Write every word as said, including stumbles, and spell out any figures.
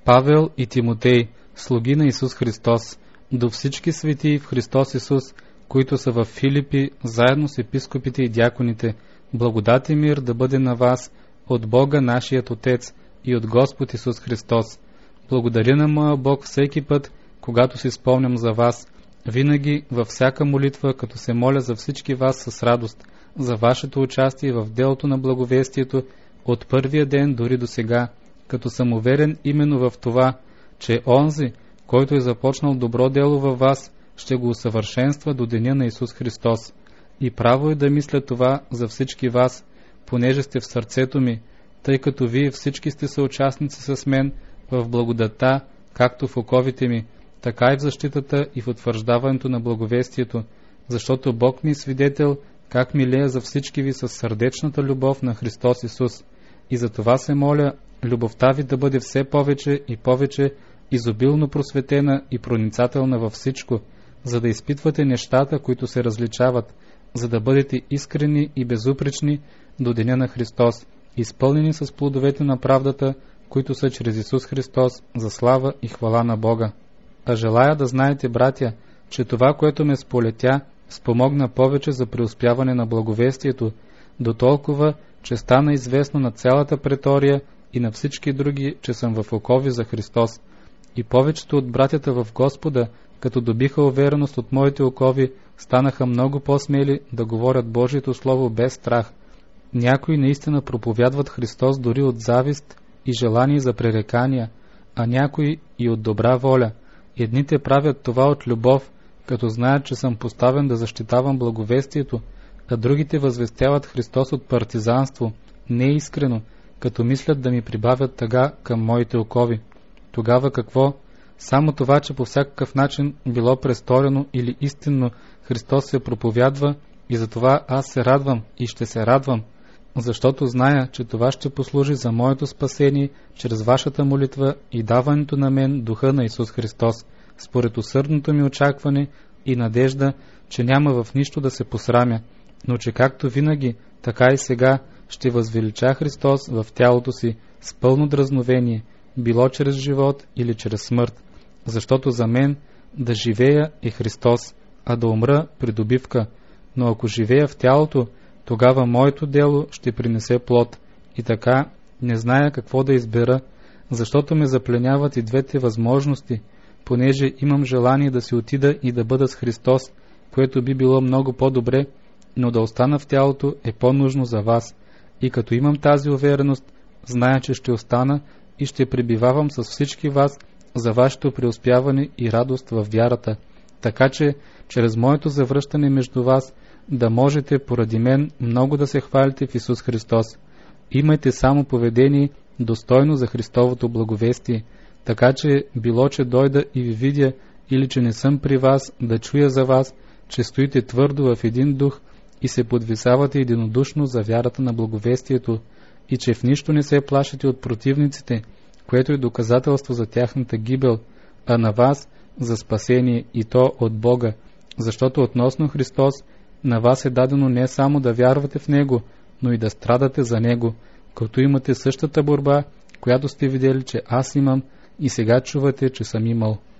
Павел и Тимотей, слуги на Исус Христос, до всички светии в Христос Исус, които са в Филипи, заедно с епископите и дяконите, благодат и мир да бъде на вас от Бога нашият Отец и от Господ Исус Христос. Благодаря на моя Бог всеки път, когато си спомням за вас, винаги във всяка молитва, като се моля за всички вас с радост, за вашето участие в делото на благовестието от първия ден дори до сега, като съм уверен именно в това, че онзи, който е започнал добро дело във вас, ще го усъвършенства до деня на Исус Христос. И право е да мисля това за всички вас, понеже сте в сърцето ми, тъй като вие всички сте съучастници с мен в благодата, както в оковите ми, така и в защитата и в утвърждаването на благовестието, защото Бог ми е свидетел, как милея за всички ви със сърдечната любов на Христос Исус. И за това се моля, любовта ви да бъде все повече и повече изобилно просветена и проницателна във всичко, за да изпитвате нещата, които се различават, за да бъдете искрени и безупречни до деня на Христос, изпълнени с плодовете на правдата, които са чрез Исус Христос, за слава и хвала на Бога. А желая да знаете, братя, че това, което ме сполетя, спомогна повече за преуспяване на благовестието, до толкова, че стана известно на цялата претория и на всички други, че съм в окови за Христос. И повечето от братята в Господа, като добиха увереност от моите окови, станаха много по-смели да говорят Божието Слово без страх. Някои наистина проповядват Христос дори от завист и желание за пререкания, а някои и от добра воля. Едните правят това от любов, като знаят, че съм поставен да защитавам благовестието, а другите възвестяват Христос от партизанство, неискрено, като мислят да ми прибавят тъга към моите окови. Тогава какво? Само това, че по всякакъв начин било престорено или истинно Христос се проповядва, и затова аз се радвам и ще се радвам, защото зная, че това ще послужи за моето спасение чрез вашата молитва и даването на мен духа на Исус Христос, според усърдното ми очакване и надежда, че няма в нищо да се посрамя, но че както винаги, така и сега ще възвелича Христос в тялото си с пълно дразновение, било чрез живот или чрез смърт, защото за мен да живея е Христос, а да умра придобивка, но ако живея в тялото, тогава моето дело ще принесе плод. И така не зная какво да избера, защото ме запленяват и двете възможности, понеже имам желание да си отида и да бъда с Христос, което би било много по-добре, но да остана в тялото е по-нужно за вас. И като имам тази увереност, зная, че ще остана и ще пребивавам с всички вас за вашето преуспяване и радост във вярата, така че чрез моето завръщане между вас да можете поради мен много да се хвалите в Исус Христос. Имайте само поведение достойно за Христовото благовестие, така че било, че дойда и ви видя, или че не съм при вас, да чуя за вас, че стоите твърдо в един дух и се подвисавате единодушно за вярата на благовестието, и че в нищо не се плашите от противниците, което е доказателство за тяхната гибел, а на вас за спасение, и то от Бога, защото относно Христос на вас е дадено не само да вярвате в Него, но и да страдате за Него, като имате същата борба, която сте видели, че аз имам, и сега чувате, че съм имал.